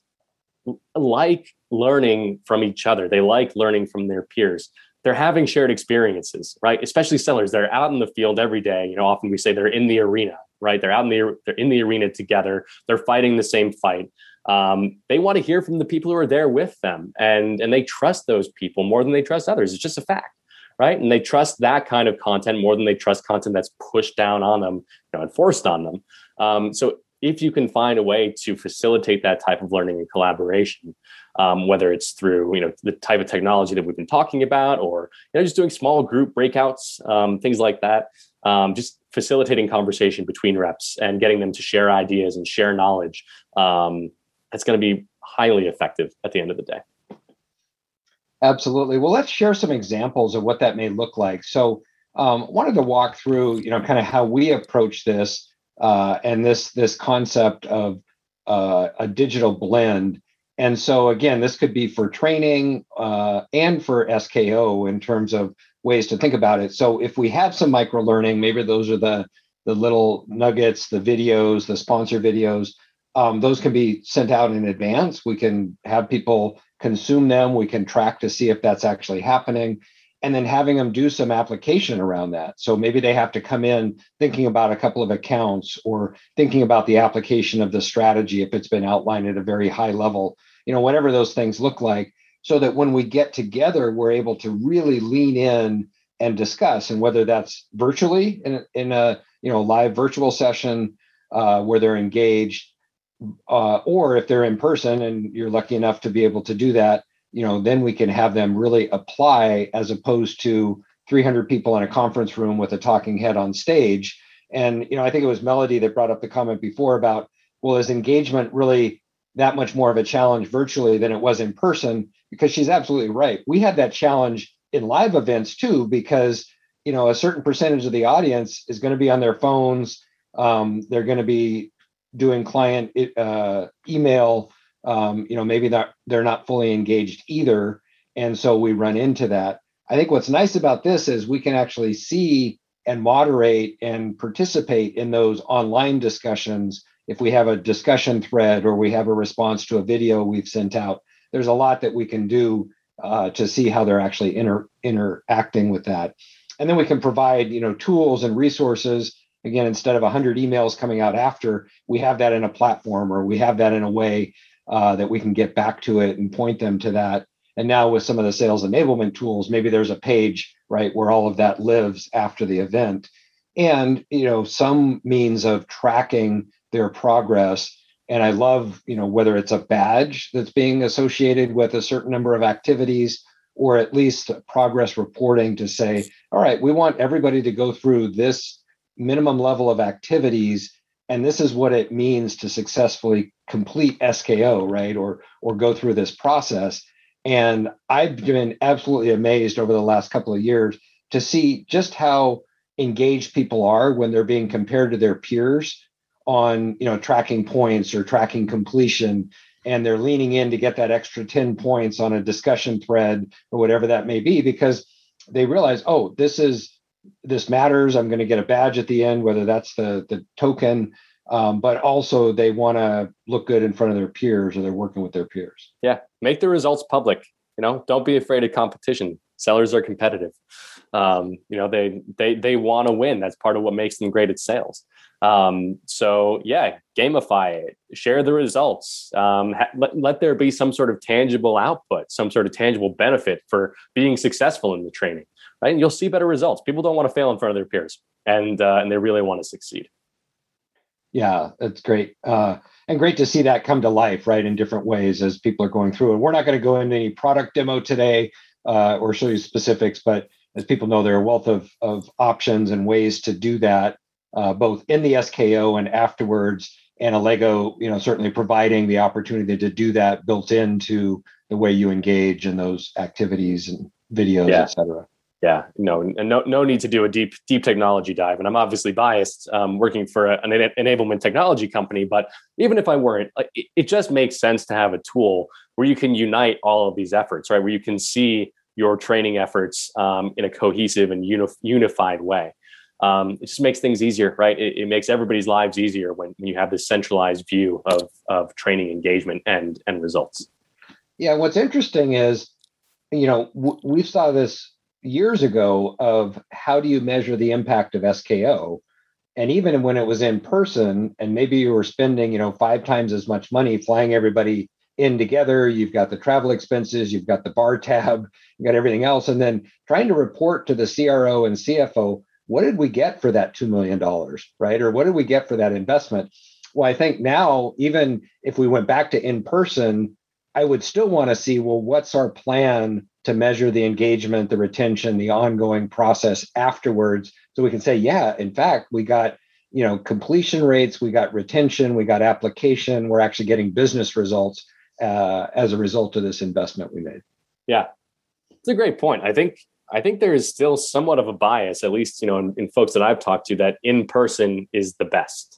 like learning from each other. They like learning from their peers. They're having shared experiences, right? Especially sellers. They're out in the field every day. You know, often we say they're in the arena, right? They're out in the they're in the arena together. They're fighting the same fight. Um, they want to hear from the people who are there with them, and and they trust those people more than they trust others. It's just a fact, right? And they trust that kind of content more than they trust content that's pushed down on them, you know, and forced on them. Um, so if you can find a way to facilitate that type of learning and collaboration, um, whether it's through, you know, the type of technology that we've been talking about, or, you know, just doing small group breakouts, um, things like that, um, just facilitating conversation between reps and getting them to share ideas and share knowledge, um, that's going to be highly effective at the end of the day. Absolutely. Well, let's share some examples of what that may look like. So um, wanted to walk through, you know, kind of how we approach this uh, and this this concept of uh, a digital blend. And so, again, this could be for training uh, and for S K O in terms of ways to think about it. So if we have some micro learning, maybe those are the, the little nuggets, the videos, the sponsor videos, um, those can be sent out in advance. We can have people consume them. We can track to see if that's actually happening. And then having them do some application around that. So maybe they have to come in thinking about a couple of accounts or thinking about the application of the strategy if it's been outlined at a very high level, you know, whatever those things look like, so that when we get together, we're able to really lean in and discuss. And whether that's virtually in, in a, you know, live virtual session uh, where they're engaged, uh, or if they're in person and you're lucky enough to be able to do that, you know, then we can have them really apply, as opposed to three hundred people in a conference room with a talking head on stage. And, you know, I think it was Melody that brought up the comment before about, well, is engagement really that much more of a challenge virtually than it was in person? Because she's absolutely right. We had that challenge in live events too, because, you know, a certain percentage of the audience is going to be on their phones. Um, they're going to be doing client uh, email. Um, you know, maybe not, they're not fully engaged either. And so we run into that. I think what's nice about this is we can actually see and moderate and participate in those online discussions. If we have a discussion thread or we have a response to a video we've sent out, there's a lot that we can do uh, to see how they're actually inter- interacting with that. And then we can provide, you know, tools and resources. Again, instead of one hundred emails coming out after, we have that in a platform, or we have that in a way Uh, that we can get back to it and point them to that. And now with some of the sales enablement tools, maybe there's a page, right, where all of that lives after the event. And, you know, some means of tracking their progress. And I love, you know, whether it's a badge that's being associated with a certain number of activities, or at least progress reporting to say, all right, we want everybody to go through this minimum level of activities, and this is what it means to successfully complete S K O, right? Or or go through this process. And I've been absolutely amazed over the last couple of years to see just how engaged people are when they're being compared to their peers on, you know, tracking points or tracking completion. And they're leaning in to get that extra ten points on a discussion thread or whatever that may be, because they realize, oh, this is this matters. I'm going to get a badge at the end, whether that's the, the token, um, but also they want to look good in front of their peers, or they're working with their peers. Yeah. Make the results public. You know, don't be afraid of competition. Sellers are competitive. Um, you know, they, they, they want to win. That's part of what makes them great at sales. Um, so yeah, gamify it, share the results, um, ha- let, let there be some sort of tangible output, some sort of tangible benefit for being successful in the training. Right? And you'll see better results. People don't want to fail in front of their peers, and uh, and they really want to succeed. Yeah, that's great. Uh, and great to see that come to life, right, in different ways as people are going through. And we're not going to go into any product demo today uh, or show you specifics, but as people know, there are a wealth of, of options and ways to do that, uh, both in the S K O and afterwards. And Allego, you know, certainly providing the opportunity to do that built into the way you engage in those activities and videos, yeah. et cetera. Yeah, no, no, no need to do a deep, deep technology dive. And I'm obviously biased, um, working for a, an enablement technology company. But even if I weren't, like, it, it just makes sense to have a tool where you can unite all of these efforts, right? Where you can see your training efforts um, in a cohesive and uni- unified way. Um, it just makes things easier, right? It, it makes everybody's lives easier when, when you have this centralized view of of training engagement and and results. Yeah, what's interesting is, you know, w- we saw this years ago of how do you measure the impact of S K O? And even when it was in person, and maybe you were spending, you know, five times as much money flying everybody in together, you've got the travel expenses, you've got the bar tab, you've got everything else, and then trying to report to the C R O and C F O, what did we get for that two million dollars, right? Or what did we get for that investment? Well, I think now, even if we went back to in person, I would still want to see, well, what's our plan to measure the engagement, the retention, the ongoing process afterwards, so we can say, yeah, in fact, we got, you know, completion rates, we got retention, we got application, we're actually getting business results uh, as a result of this investment we made. Yeah, it's a great point. I think I think there is still somewhat of a bias, at least, you know, in, in folks that I've talked to, that in person is the best,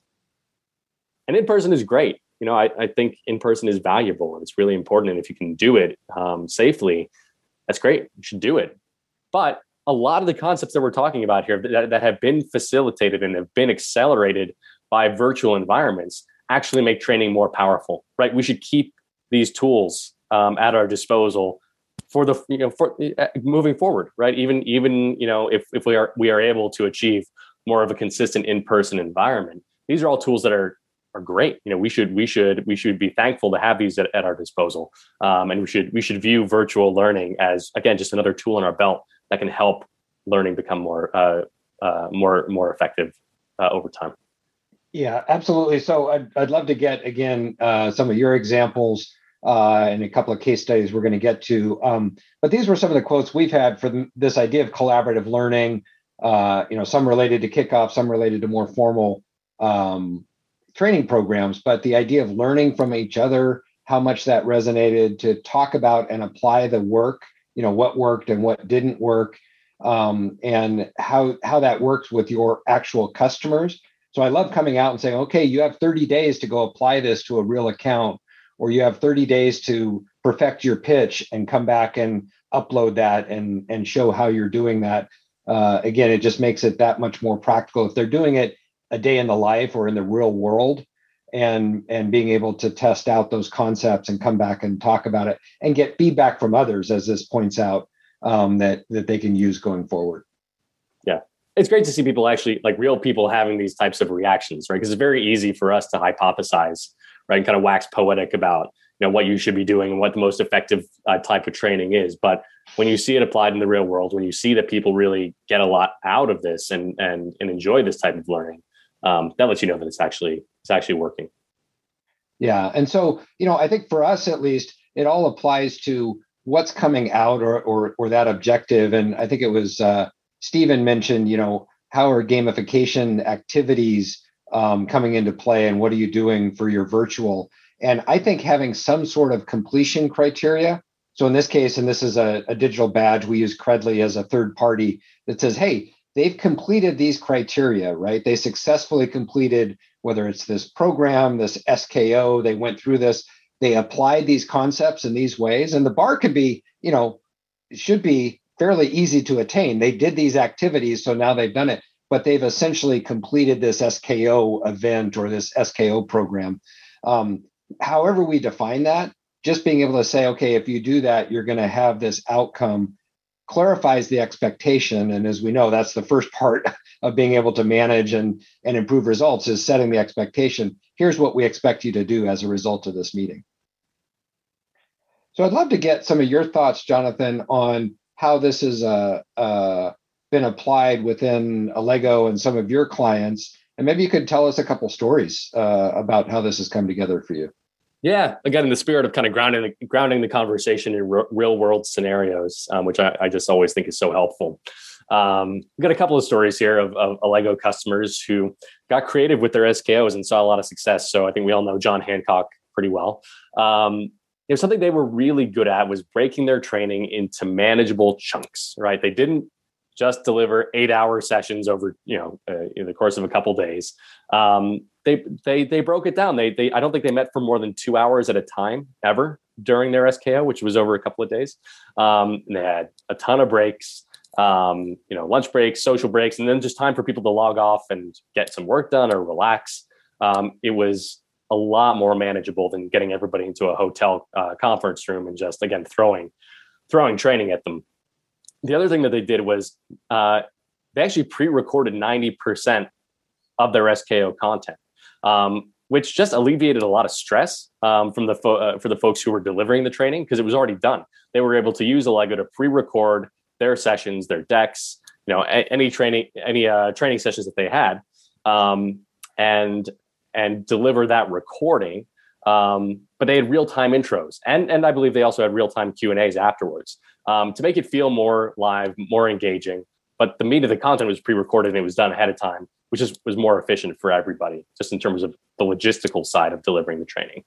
and in person is great. You know, I, I think in person is valuable and it's really important. And if you can do it um, safely, that's great. You should do it. But a lot of the concepts that we're talking about here that, that have been facilitated and have been accelerated by virtual environments actually make training more powerful, right? We should keep these tools um, at our disposal for the, you know, for uh, moving forward, right? Even, even, you know, if, if we are, we are able to achieve more of a consistent in-person environment, these are all tools that are, are great. You know, we should, we should, we should be thankful to have these at, at our disposal. Um, and we should, we should view virtual learning as, again, just another tool in our belt that can help learning become more, uh, uh, more, more effective uh, over time. Yeah, absolutely. So I'd, I'd love to get, again, uh, some of your examples uh, and a couple of case studies we're going to get to. Um, but these were some of the quotes we've had for the, this idea of collaborative learning, uh, you know, some related to kickoff, some related to more formal um, training programs. But the idea of learning from each other, how much that resonated, to talk about and apply the work, you know, what worked and what didn't work, um, and how how that works with your actual customers. So I love coming out and saying, okay, you have thirty days to go apply this to a real account, or you have thirty days to perfect your pitch and come back and upload that and, and show how you're doing that. Uh, again, it just makes it that much more practical. If they're doing it a day in the life or in the real world, and, and being able to test out those concepts and come back and talk about it and get feedback from others, as this points out, um, that, that they can use going forward. Yeah. It's great to see people actually, like real people, having these types of reactions, right? Because it's very easy for us to hypothesize, right, and kind of wax poetic about, you know, what you should be doing and what the most effective uh, type of training is. But when you see it applied in the real world, when you see that people really get a lot out of this and and and enjoy this type of learning, um, that lets you know that it's actually it's actually working. Yeah, and so, you know, I think for us at least, it all applies to what's coming out, or or or that objective. And I think it was uh, Stephen mentioned, you know, how are gamification activities um, coming into play, and what are you doing for your virtual? And I think having some sort of completion criteria. So in this case, and this is a, a digital badge, we use Credly as a third party that says, hey, they've completed these criteria, right? They successfully completed, whether it's this program, this S K O, they went through this, they applied these concepts in these ways. And the bar could be, you know, it should be fairly easy to attain. They did these activities, so now they've done it, but they've essentially completed this S K O event or this S K O program. Um, however we define that, just being able to say, okay, if you do that, you're going to have this outcome, clarifies the expectation. And as we know, that's the first part of being able to manage and, and improve results, is setting the expectation. Here's what we expect you to do as a result of this meeting. So I'd love to get some of your thoughts, Jonathan, on how this has uh, uh, been applied within Allego and some of your clients. And maybe you could tell us a couple stories uh, about how this has come together for you. Yeah, again, in the spirit of kind of grounding the, grounding the conversation in r- real world scenarios, um, which I, I just always think is so helpful. Um, we've got a couple of stories here of, of Allego customers who got creative with their S K Os and saw a lot of success. So I think we all know John Hancock pretty well. Um, you know, something they were really good at was breaking their training into manageable chunks, right? They didn't just deliver eight hour sessions over, you know, uh, in the course of a couple of days. Um, they, they, they broke it down. They, they, I don't think they met for more than two hours at a time ever during their S K O, which was over a couple of days. Um, and they had a ton of breaks, um, you know, lunch breaks, social breaks, and then just time for people to log off and get some work done or relax. Um, it was a lot more manageable than getting everybody into a hotel uh, conference room and just, again, throwing, throwing training at them. The other thing that they did was uh, they actually pre-recorded ninety percent of their S K O content, um, which just alleviated a lot of stress um, from the fo- uh, for the folks who were delivering the training, because it was already done. They were able to use Allego to pre-record their sessions, their decks, you know, a- any training, any uh, training sessions that they had, um, and and deliver that recording. Um, but they had real-time intros, and and I believe they also had real-time Q and A's afterwards um, to make it feel more live, more engaging. But the meat of the content was pre-recorded and it was done ahead of time, which is was more efficient for everybody, just in terms of the logistical side of delivering the training.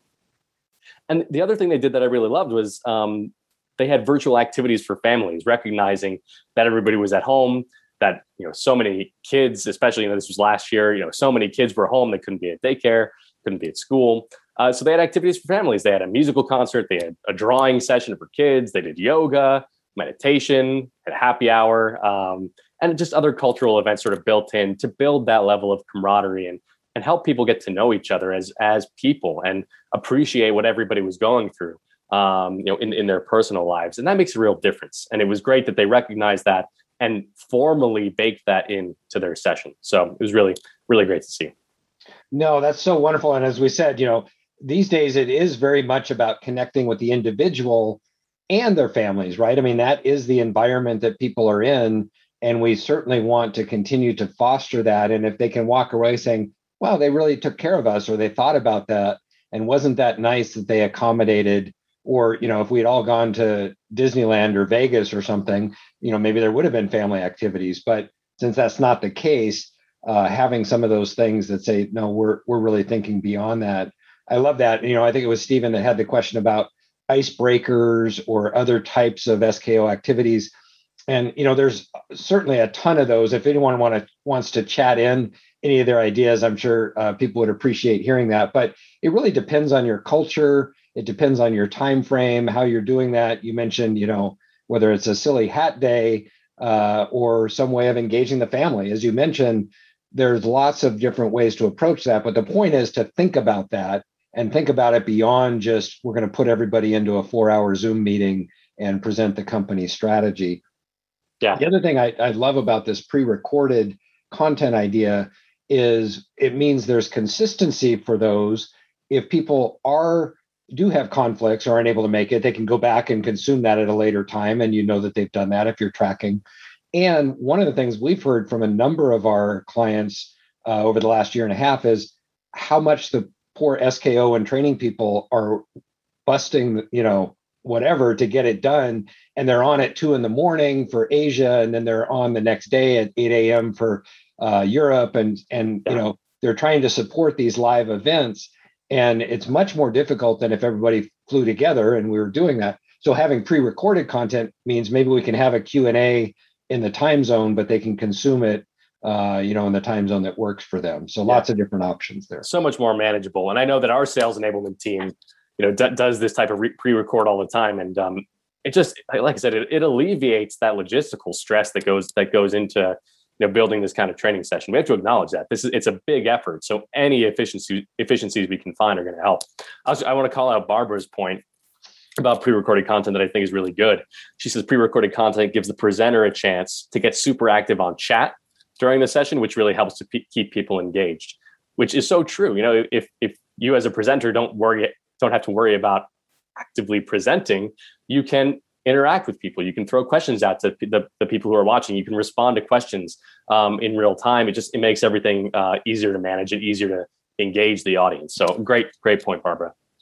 And the other thing they did that I really loved was um, they had virtual activities for families, recognizing that everybody was at home, that, you know, so many kids, especially, you know, this was last year, you know, so many kids were home, they couldn't be at daycare, couldn't be at school. Uh, so they had activities for families. They had a musical concert, they had a drawing session for kids, they did yoga, meditation, had a happy hour, um, and just other cultural events sort of built in to build that level of camaraderie and and help people get to know each other as as people and appreciate what everybody was going through, um, you know, in, in their personal lives. And that makes a real difference. And it was great that they recognized that and formally baked that into their session. So it was really, really great to see. No, that's so wonderful. And as we said, you know, these days it is very much about connecting with the individual and their families, right? I mean, that is the environment that people are in. And we certainly want to continue to foster that. And if they can walk away saying, wow, they really took care of us, or they thought about that, and wasn't that nice that they accommodated, or, you know, if we had all gone to Disneyland or Vegas or something, you know, maybe there would have been family activities. But since that's not the case, uh, having some of those things that say, no, we're we're really thinking beyond that. I love that. You know, I think it was Stephen that had the question about icebreakers or other types of S K O activities. And, you know, there's certainly a ton of those. If anyone want to, wants to chat in any of their ideas, I'm sure uh, people would appreciate hearing that. But it really depends on your culture. It depends on your time frame, how you're doing that. You mentioned, you know, whether it's a silly hat day uh, or some way of engaging the family. As you mentioned, there's lots of different ways to approach that. But the point is to think about that and think about it beyond just, we're going to put everybody into a four hour Zoom meeting and present the company's strategy. Yeah. The other thing I, I love about this pre-recorded content idea is it means there's consistency for those. If people are do have conflicts or aren't able to make it, they can go back and consume that at a later time. And you know that they've done that if you're tracking. And one of the things we've heard from a number of our clients uh, over the last year and a half is how much the poor S K O and training people are busting, you know, whatever to get it done. And they're on at two in the morning for Asia. And then they're on the next day at eight a.m. for uh, Europe. And, and yeah. you know, they're trying to support these live events. And it's much more difficult than if everybody flew together and we were doing that. So having pre-recorded content means maybe we can have a Q and A in the time zone, but they can consume it, uh, you know, in the time zone that works for them. So yeah. lots of different options there. So much more manageable. And I know that our sales enablement team, you know, d- does this type of re- pre-record all the time. And um, it just, like I said, it, it alleviates that logistical stress that goes, that goes into, you know, building this kind of training session. We have to acknowledge that this is, it's a big effort. So any efficiency efficiencies we can find are going to help. I, was, I want to call out Barbara's point about pre-recorded content that I think is really good. She says pre-recorded content gives the presenter a chance to get super active on chat during the session, which really helps to pe- keep people engaged, which is so true. You know, if if you as a presenter don't worry, don't have to worry about actively presenting, you can interact with people. You can throw questions out to the, the people who are watching. You can respond to questions um, in real time. It just, it makes everything uh, easier to manage and easier to engage the audience. So great, great point, Barbara.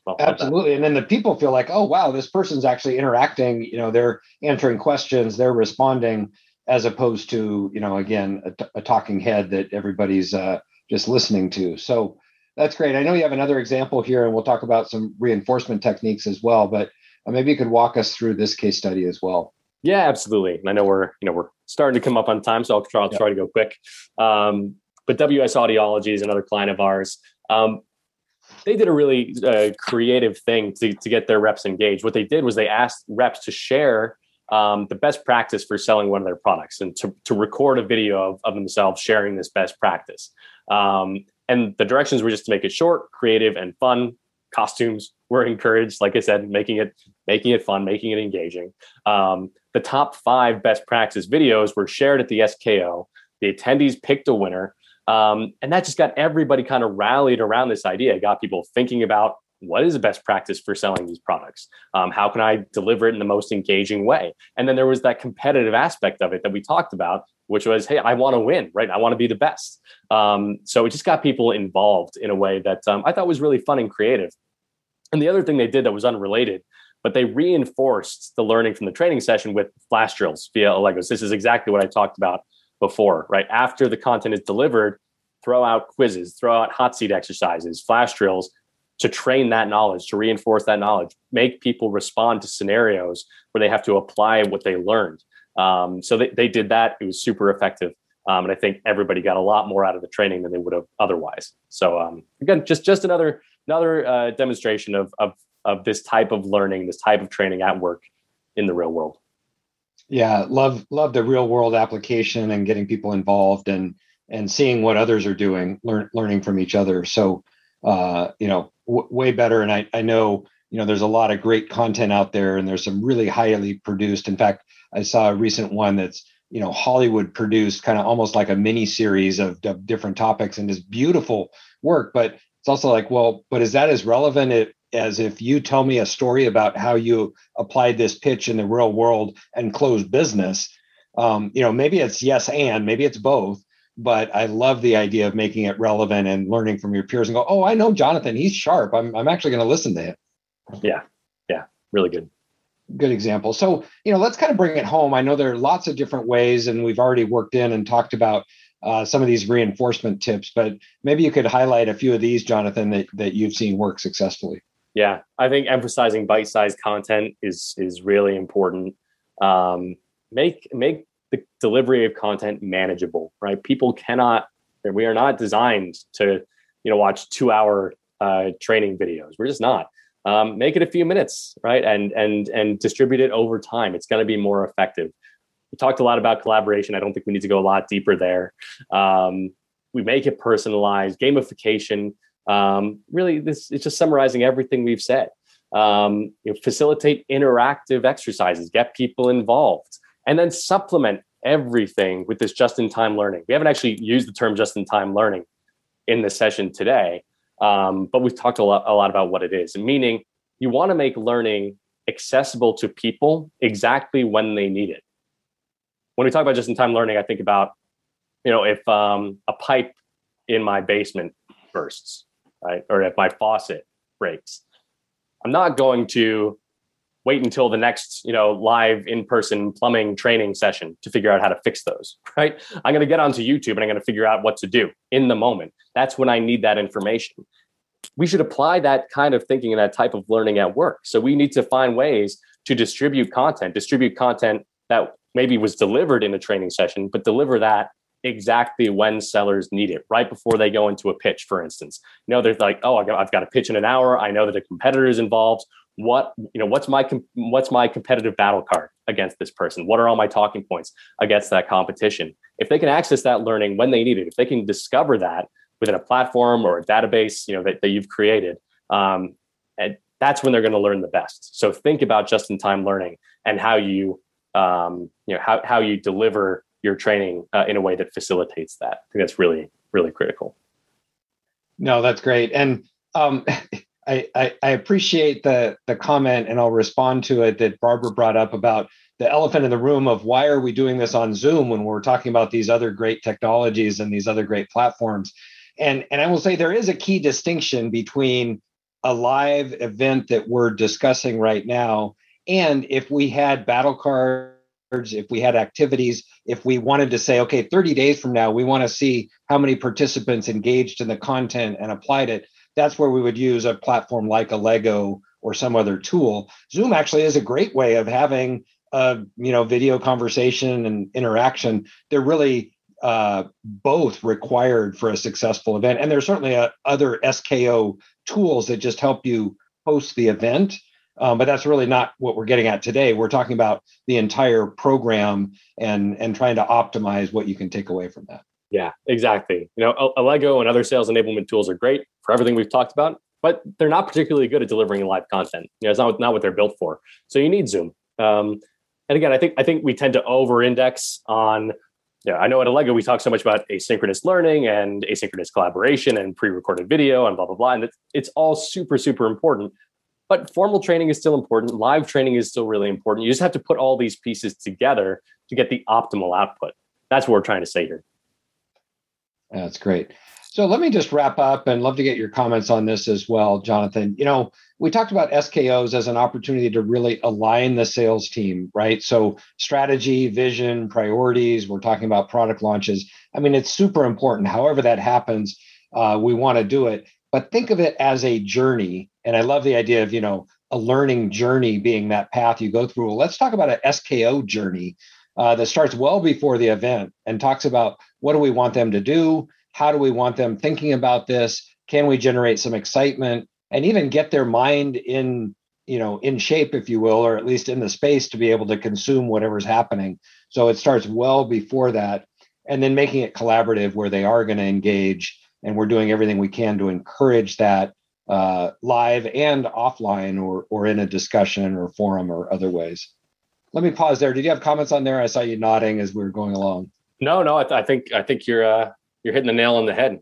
Well, absolutely. And then the people feel like, oh, wow, this person's actually interacting. You know, they're answering questions, they're responding, as opposed to, you know, again, a, a talking head that everybody's uh, just listening to. So that's great. I know you have another example here, and we'll talk about some reinforcement techniques as well. But maybe you could walk us through this case study as well. Yeah, absolutely. And I know we're, you know, we're starting to come up on time, so I'll try, I'll try to go quick. Um, but W S Audiology is another client of ours. Um, they did a really uh, creative thing to, to get their reps engaged. What they did was they asked reps to share um, the best practice for selling one of their products and to, to record a video of, of themselves sharing this best practice. Um, and the directions were just to make it short, creative, and fun. Costumes were encouraged, like I said, making it making it fun, making it engaging. Um, the top five best practice videos were shared at the S K O. The attendees picked a winner. Um, and that just got everybody kind of rallied around this idea. It got people thinking about what is the best practice for selling these products? Um, how can I deliver it in the most engaging way? And then there was that competitive aspect of it that we talked about, which was, hey, I want to win, right? I want to be the best. Um, so it just got people involved in a way that um, I thought was really fun and creative. And the other thing they did that was unrelated, but they reinforced the learning from the training session with flash drills via Allegos. This is exactly what I talked about before, right? After the content is delivered, throw out quizzes, throw out hot seat exercises, flash drills to train that knowledge, to reinforce that knowledge, make people respond to scenarios where they have to apply what they learned. Um, so they, they did that. It was super effective. Um, and I think everybody got a lot more out of the training than they would have otherwise. So um, again, just, just another another uh, demonstration of, of, of this type of learning, this type of training at work in the real world. Yeah, love love the real world application and getting people involved and and seeing what others are doing, learn, learning from each other. So, uh, you know, w- way better. And I, I know, you know, there's a lot of great content out there, and there's some really highly produced. In fact, I saw a recent one that's, you know, Hollywood produced, kind of almost like a mini series of, of different topics, and this beautiful work. But it's also like, well, but is that as relevant it, as if you tell me a story about how you applied this pitch in the real world and closed business? Um, you know, maybe it's yes and maybe it's both. But I love the idea of making it relevant and learning from your peers and go, oh, I know Jonathan, he's sharp. I'm I'm actually going to listen to him. Yeah. Yeah. Really good. Good example. So, you know, let's kind of bring it home. I know there are lots of different ways, and we've already worked in and talked about uh, some of these reinforcement tips, but maybe you could highlight a few of these, Jonathan, that, that you've seen work successfully. Yeah. I think emphasizing bite-sized content is, is really important. Um, make, make, the delivery of content manageable, right? People cannot, we are not designed to, you know, watch two hour uh, training videos. We're just not. Um, make it a few minutes, right? And, and, and distribute it over time. It's going to be more effective. We talked a lot about collaboration. I don't think we need to go a lot deeper there. Um, we make it personalized, gamification. Um, really, this is just summarizing everything we've said. Um, you know, facilitate interactive exercises, get people involved. And then supplement everything with this just-in-time learning. We haven't actually used the term just-in-time learning in this session today, um, but we've talked a lot, a lot about what it is. Meaning, you want to make learning accessible to people exactly when they need it. When we talk about just-in-time learning, I think about, you know, if um, a pipe in my basement bursts, right, or if my faucet breaks, I'm not going to wait until the next, you know, live in-person plumbing training session to figure out how to fix those, right? I'm going to get onto YouTube and I'm going to figure out what to do in the moment. That's when I need that information. We should apply that kind of thinking and that type of learning at work. So we need to find ways to distribute content, distribute content that maybe was delivered in a training session, but deliver that exactly when sellers need it, right before they go into a pitch, for instance. You know, they're like, oh, I've got a pitch in an hour. I know that a competitor is involved. What, you know, what's my, what's my competitive battle card against this person? What are all my talking points against that competition? If they can access that learning when they need it, if they can discover that within a platform or a database, you know, that, that you've created, um, and that's when they're going to learn the best. So think about just-in-time learning and how you, um, you know, how, how you deliver your training uh, in a way that facilitates that. I think that's really, really critical. No, that's great. And, um, I, I, I appreciate the the comment, and I'll respond to it, that Barbara brought up about the elephant in the room of why are we doing this on Zoom when we're talking about these other great technologies and these other great platforms. And, and I will say there is a key distinction between a live event that we're discussing right now, and if we had battle cards, if we had activities, if we wanted to say, okay, thirty days from now, we want to see how many participants engaged in the content and applied it, that's where we would use a platform like Allego or some other tool. Zoom actually is a great way of having a you know video conversation and interaction. They're really uh, both required for a successful event. And there's certainly a, other S K O tools that just help you host the event. Um, but that's really not what we're getting at today. We're talking about the entire program and, and trying to optimize what you can take away from that. Yeah, exactly. You know, Allego and other sales enablement tools are great for everything we've talked about, but they're not particularly good at delivering live content. You know, it's not, not what they're built for. So you need Zoom. Um, and again, I think I think we tend to over-index on, yeah, I know at Allego we talk so much about asynchronous learning and asynchronous collaboration and pre-recorded video and blah, blah, blah. And it's, it's all super, super important. But formal training is still important. Live training is still really important. You just have to put all these pieces together to get the optimal output. That's what we're trying to say here. That's great. So let me just wrap up and love to get your comments on this as well, Jonathan. You know, we talked about S K Os as an opportunity to really align the sales team, right? So strategy, vision, priorities, we're talking about product launches. I mean, it's super important. However that happens, uh, we want to do it. But think of it as a journey. And I love the idea of, you know, a learning journey being that path you go through. Well, let's talk about an S K O journey uh, that starts well before the event and talks about what do we want them to do? How do we want them thinking about this? Can we generate some excitement and even get their mind in, you know, in shape, if you will, or at least in the space to be able to consume whatever's happening? So it starts well before that, and then making it collaborative where they are going to engage. And we're doing everything we can to encourage that uh, live and offline or or in a discussion or forum or other ways. Let me pause there. Did you have comments on there? I saw you nodding as we were going along. No, no, I, th- I think I think you're uh, you're hitting the nail on the head.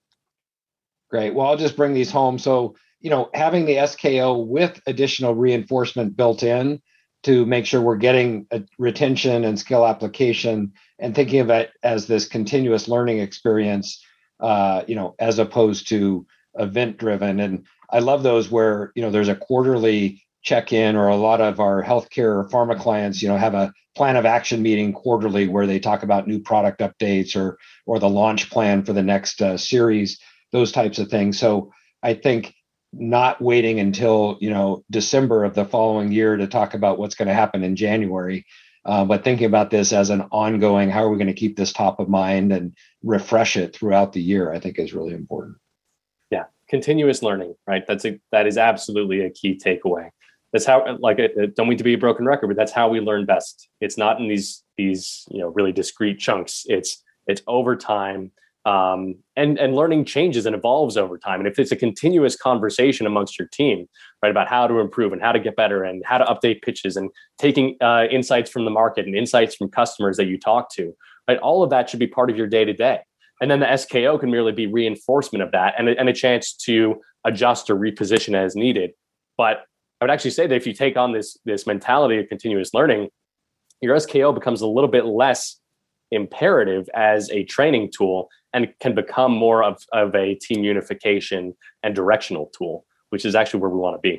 Great. Well, I'll just bring these home. So, you know, having the S K O with additional reinforcement built in to make sure we're getting a retention and skill application, and thinking of it as this continuous learning experience, uh, you know, as opposed to event driven. And I love those where, you know, there's a quarterly check-in, or a lot of our healthcare or pharma clients, you know, have a plan of action meeting quarterly where they talk about new product updates or or the launch plan for the next uh, series, those types of things. So I think not waiting until, you know, December of the following year to talk about what's going to happen in January, uh, but thinking about this as an ongoing, how are we going to keep this top of mind and refresh it throughout the year, I think is really important. Yeah, continuous learning, right? That's a, that is absolutely a key takeaway. That's how, like, I don't mean to be a broken record, but that's how we learn best. It's not in these these you know really discrete chunks. It's it's over time, um, and and learning changes and evolves over time. And if it's a continuous conversation amongst your team, right, about how to improve and how to get better and how to update pitches and taking uh, insights from the market and insights from customers that you talk to, right, all of that should be part of your day to day. And then the S K O can merely be reinforcement of that and a, and a chance to adjust or reposition as needed. But I would actually say that if you take on this, this mentality of continuous learning, your S K O becomes a little bit less imperative as a training tool and can become more of, of a team unification and directional tool, which is actually where we want to be.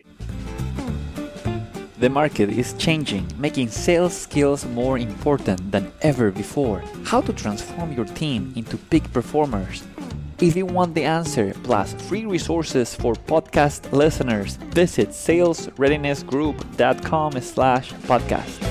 The market is changing, making sales skills more important than ever before. How to transform your team into peak performers? If you want the answer, plus free resources for podcast listeners, visit salesreadinessgroup dot com slash podcast.